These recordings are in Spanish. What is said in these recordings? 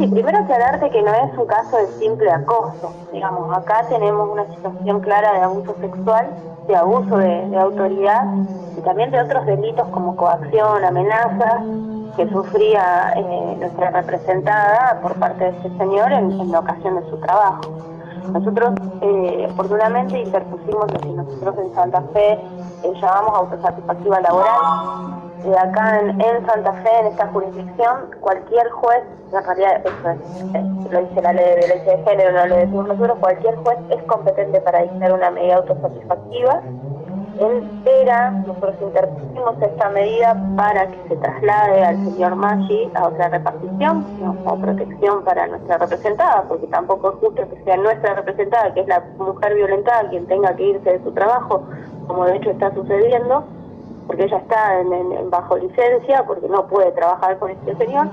Sí, primero aclararte que no es un caso de simple acoso. Digamos, acá tenemos una situación clara de abuso sexual, de abuso de autoridad y también de otros delitos como coacción, amenazas que sufría nuestra representada por parte de este señor en la ocasión de su trabajo. Nosotros oportunamente interpusimos lo que nosotros en Santa Fe llamamos autosatisfactiva laboral. Acá en Santa Fe, en esta jurisdicción, cualquier juez, en realidad eso es, lo dice la ley de violencia de género, no lo decimos nosotros, cualquier juez es competente para dictar una medida autosatisfactiva. En Vera, nosotros interpusimos esta medida para que se traslade al señor Maggi a otra repartición, ¿no? Como protección para nuestra representada, porque tampoco es justo que sea nuestra representada, que es la mujer violentada, quien tenga que irse de su trabajo, como de hecho está sucediendo, porque ella está bajo licencia, porque no puede trabajar con este señor.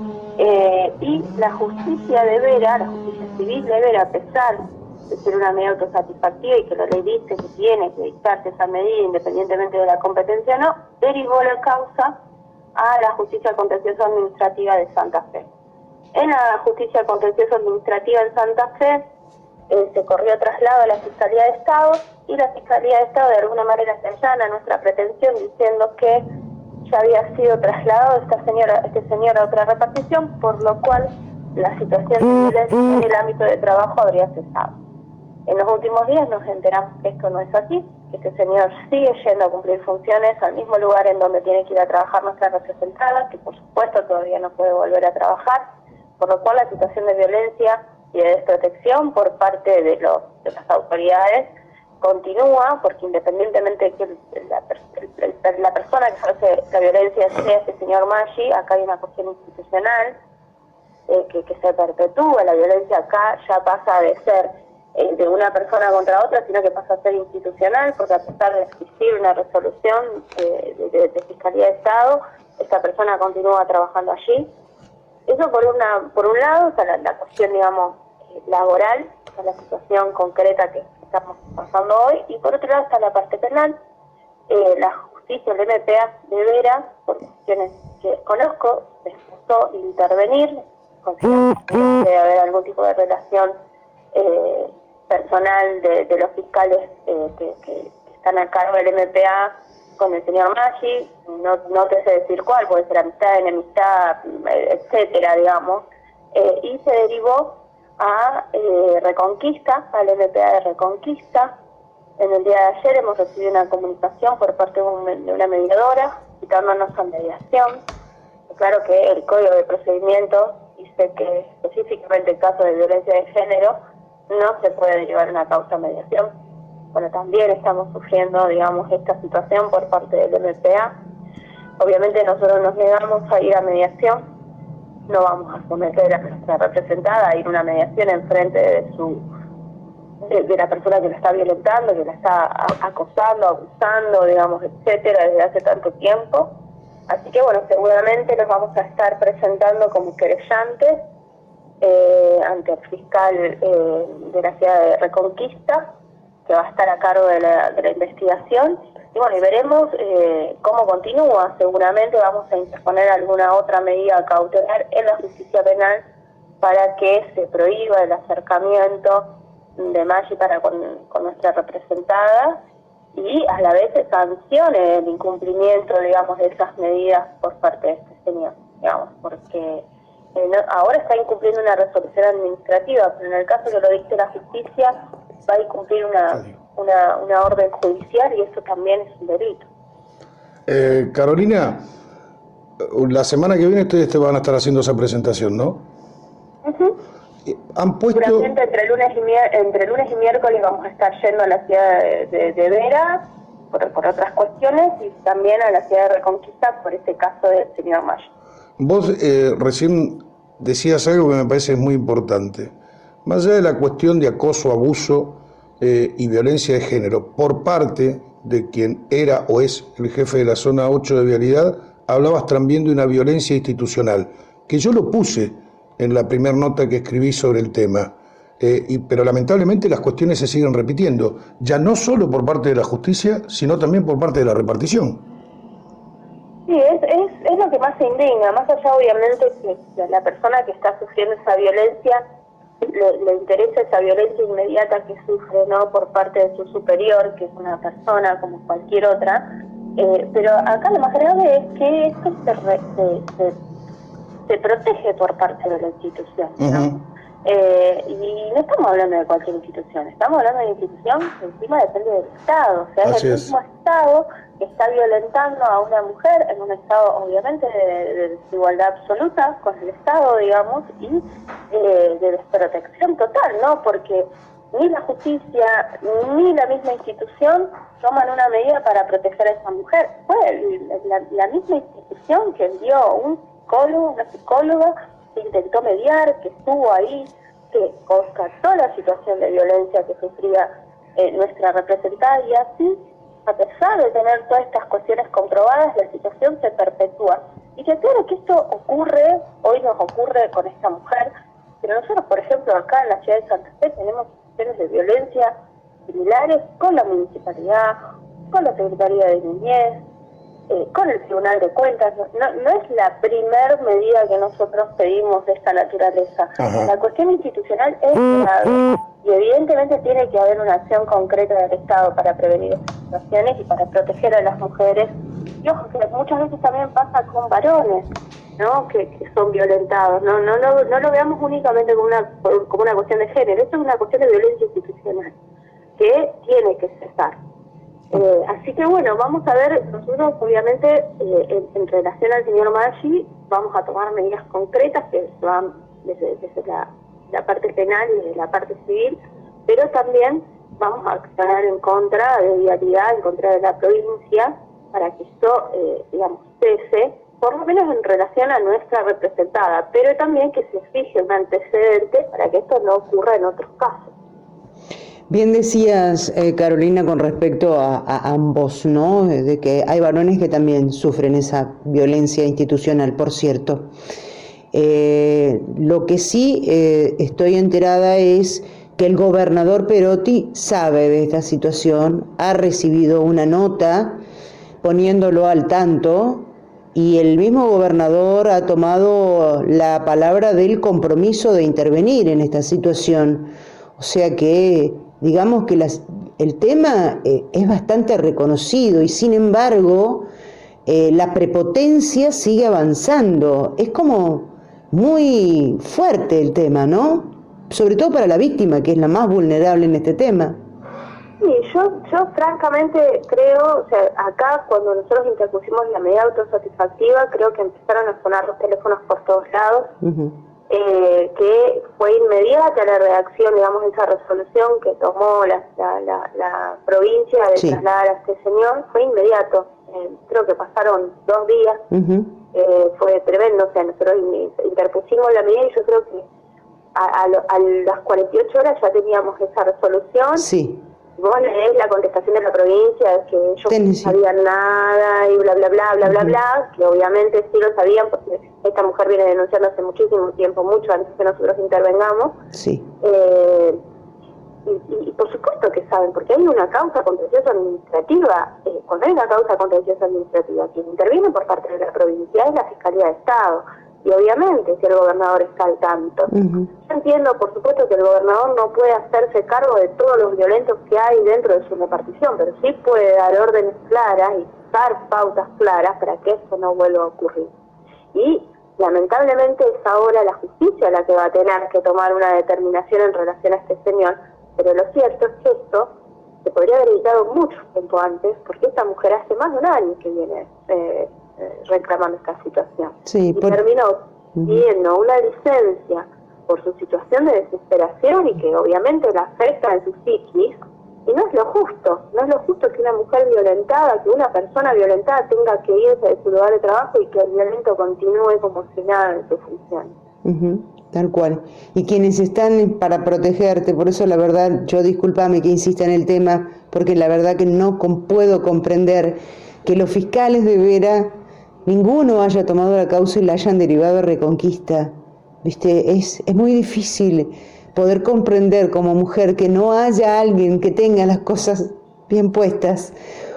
Y la justicia de Vera, la justicia civil de Vera, a pesar de ser una medida autosatisfactiva y que la ley dice que tiene que dictarse esa medida independientemente de la competencia, no, derivó la causa a la justicia contenciosa administrativa de Santa Fe. En la justicia contenciosa administrativa en Santa Fe se corrió traslado a la Fiscalía de Estado y la Fiscalía de Estado de alguna manera se allana nuestra pretensión diciendo que ya había sido trasladado este señor a otra repartición, por lo cual la situación de violencia en el ámbito de trabajo habría cesado. En los últimos días nos enteramos que esto no es así, que este señor sigue yendo a cumplir funciones al mismo lugar en donde tiene que ir a trabajar nuestra representada, que por supuesto todavía no puede volver a trabajar, por lo cual la situación de violencia y de desprotección por parte de las autoridades continúa, porque independientemente de que la persona que ejerce la violencia sea este señor Maggi, acá hay una cuestión institucional que se perpetúa. La violencia acá ya pasa de ser de una persona contra otra, sino que pasa a ser institucional, porque a pesar de existir una resolución de Fiscalía de Estado, esta persona continúa trabajando allí. Eso por un lado, o sea, la cuestión, digamos, laboral, o sea, la situación concreta que estamos pasando hoy, y por otro lado está la parte penal. La justicia, el MPA de Vera, por cuestiones que conozco, dispuso intervenir, considerando que debe haber algún tipo de relación personal de los fiscales que están a cargo del MPA con el señor Maggi, no te sé decir cuál, puede ser amistad, enemistad, etcétera, digamos, y se derivó a Reconquista, al MPA de Reconquista. En el día de ayer hemos recibido una comunicación por parte de una mediadora citándonos a mediación. Claro que el Código de Procedimientos dice que específicamente en caso de violencia de género no se puede derivar una causa a mediación. Bueno, también estamos sufriendo, digamos, esta situación por parte del MPA. Obviamente nosotros nos negamos a ir a mediación, no vamos a someter a nuestra representada a ir a una mediación en frente de la persona que la está violentando, que la está acosando, abusando, digamos, etcétera, desde hace tanto tiempo. Así que bueno, seguramente nos vamos a estar presentando como querellantes ante el fiscal de la ciudad de Reconquista, que va a estar a cargo de la investigación, y bueno, y veremos cómo continúa. Seguramente vamos a interponer alguna otra medida cautelar en la justicia penal para que se prohíba el acercamiento de Maggi para con nuestra representada, y a la vez se sancione el incumplimiento, digamos, de esas medidas por parte de este señor, digamos, porque ahora está incumpliendo una resolución administrativa, pero en el caso que lo dicte la justicia va a incumplir una orden judicial, y eso también es un delito. Carolina, la semana que viene ustedes te van a estar haciendo esa presentación, ¿no? Uh-huh. Han puesto... Seguramente entre lunes y miércoles vamos a estar yendo a la ciudad de Vera por otras cuestiones, y también a la ciudad de Reconquista por este caso del señor Maggi. Vos recién decías algo que me parece muy importante. Más allá de la cuestión de acoso, abuso y violencia de género, por parte de quien era o es el jefe de la zona 8 de vialidad, hablabas también de una violencia institucional, que yo lo puse en la primera nota que escribí sobre el tema, pero lamentablemente las cuestiones se siguen repitiendo, ya no solo por parte de la justicia, sino también por parte de la repartición. Sí, es lo que más se indigna, más allá obviamente que a la persona que está sufriendo esa violencia le interesa esa violencia inmediata que sufre, ¿no?, por parte de su superior, que es una persona como cualquier otra, pero acá lo más grave es que esto se protege por parte de la institución, ¿no? Y no estamos hablando de cualquier institución, estamos hablando de una institución que encima depende del Estado, o sea, es el mismo Estado que está violentando a una mujer en un estado obviamente de desigualdad absoluta con el Estado, digamos, y de desprotección total, ¿no? Porque ni la justicia ni la misma institución toman una medida para proteger a esa mujer. Fue la misma institución que envió un psicólogo, una psicóloga, que intentó mediar, que estuvo ahí, que constató la situación de violencia que sufría nuestra representada, y así, a pesar de tener todas estas cuestiones comprobadas, la situación se perpetúa. Y que claro que esto ocurre, hoy nos ocurre con esta mujer, pero nosotros, por ejemplo, acá en la ciudad de Santa Fe tenemos situaciones de violencia similares con la municipalidad, con la Secretaría de Niñez, con el Tribunal de Cuentas. No es la primer medida que nosotros pedimos de esta naturaleza. La cuestión institucional es grave y evidentemente tiene que haber una acción concreta del Estado para prevenir estas situaciones y para proteger a las mujeres. Y ojo, que muchas veces también pasa con varones, ¿no?, que son violentados. No lo veamos únicamente como una cuestión de género. Esto es una cuestión de violencia institucional que tiene que cesar. Así que bueno, vamos a ver, nosotros obviamente en relación al señor Maggi vamos a tomar medidas concretas que van desde la parte penal y desde la parte civil, pero también vamos a accionar en contra de Vialidad, en contra de la provincia, para que esto, digamos, cese, por lo menos en relación a nuestra representada, pero también que se fije un antecedente para que esto no ocurra en otros casos. Bien decías, Carolina, con respecto a ambos, ¿no?, de que hay varones que también sufren esa violencia institucional, por cierto. Lo que sí estoy enterada es que el gobernador Perotti sabe de esta situación, ha recibido una nota poniéndolo al tanto, y el mismo gobernador ha tomado la palabra del compromiso de intervenir en esta situación. O sea que digamos que el tema es bastante reconocido y sin embargo la prepotencia sigue avanzando. Es como muy fuerte el tema, ¿no? Sobre todo para la víctima, que es la más vulnerable en este tema. Sí, yo francamente creo, o sea, acá cuando nosotros interpusimos la medida autosatisfactiva, creo que empezaron a sonar los teléfonos por todos lados. Que fue inmediata la reacción, digamos, esa resolución que tomó la provincia de trasladar a este señor, fue inmediato. Creo que pasaron 2 días, fue tremendo. O sea, nosotros interpusimos la medida y yo creo que a las 48 horas ya teníamos esa resolución. Sí. Vos leés la contestación de la provincia, que ellos no sabían nada y bla, bla, bla, bla, bla, bla, que obviamente sí lo sabían porque esta mujer viene denunciando hace muchísimo tiempo, mucho antes que nosotros intervengamos. Sí. Y por supuesto que saben, porque hay una causa contenciosa administrativa. Cuando hay una causa contenciosa administrativa, quien interviene por parte de la provincia es la Fiscalía de Estado. Y obviamente si el gobernador está al tanto. Yo entiendo, por supuesto, que el gobernador no puede hacerse cargo de todos los violentos que hay dentro de su repartición, pero sí puede dar órdenes claras y dar pautas claras para que eso no vuelva a ocurrir. Y lamentablemente es ahora la justicia la que va a tener que tomar una determinación en relación a este señor, pero lo cierto es que esto se podría haber evitado mucho tiempo antes, porque esta mujer hace más de un año que viene reclamando esta situación. Sí, y terminó pidiendo una licencia por su situación de desesperación y que obviamente la afecta en su psiquis, y no es lo justo que una mujer violentada, que una persona violentada tenga que irse de su lugar de trabajo y que el violento continúe como si nada en su función. Tal cual. Y quienes están para protegerte, por eso la verdad, yo discúlpame que insista en el tema, porque la verdad que no puedo comprender que los fiscales de Vera, ninguno haya tomado la causa y la hayan derivado a Reconquista. ¿Viste? Es muy difícil poder comprender como mujer que no haya alguien que tenga las cosas bien puestas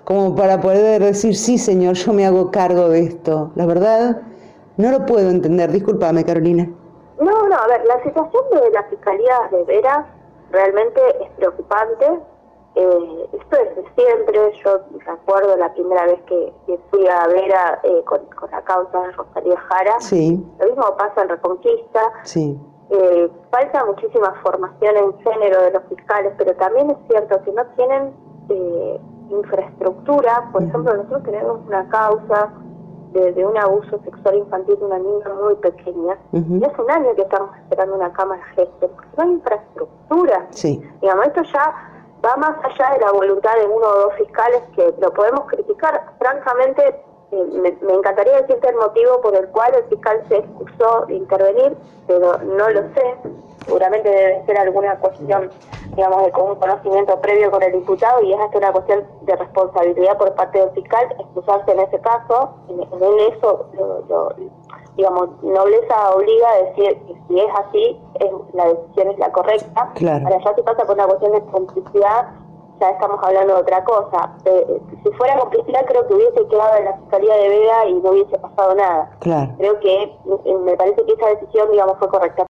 como para poder decir, sí señor, yo me hago cargo de esto. La verdad, no lo puedo entender. Discúlpame, Carolina. No, a ver, la situación de la Fiscalía de Vera realmente es preocupante. Esto desde siempre, yo recuerdo la primera vez que fui a Vera con la causa de Rosalía Jara. Sí. Lo mismo pasa en Reconquista. Sí. Falta muchísima formación en género de los fiscales, pero también es cierto que no tienen infraestructura. Por ejemplo, nosotros tenemos una causa de un abuso sexual infantil de una niña muy pequeña, y hace un año que estamos esperando una cámara GESTE, porque no hay infraestructura. Sí. Digamos, esto ya va más allá de la voluntad de uno o dos fiscales, que lo podemos criticar. Francamente, me encantaría decirte el motivo por el cual el fiscal se excusó de intervenir, pero no lo sé. Seguramente debe ser alguna cuestión, digamos, de un conocimiento previo con el imputado, y es hasta una cuestión de responsabilidad por parte del fiscal excusarse en ese caso. En eso, digamos, nobleza obliga a decir que si es así, la decisión es la correcta. Claro. Ahora, ya si pasa por una cuestión de complicidad, ya estamos hablando de otra cosa. Si fuera complicidad, creo que hubiese quedado en la Fiscalía de Vega y no hubiese pasado nada. Claro. Creo que me parece que esa decisión, digamos, fue correcta.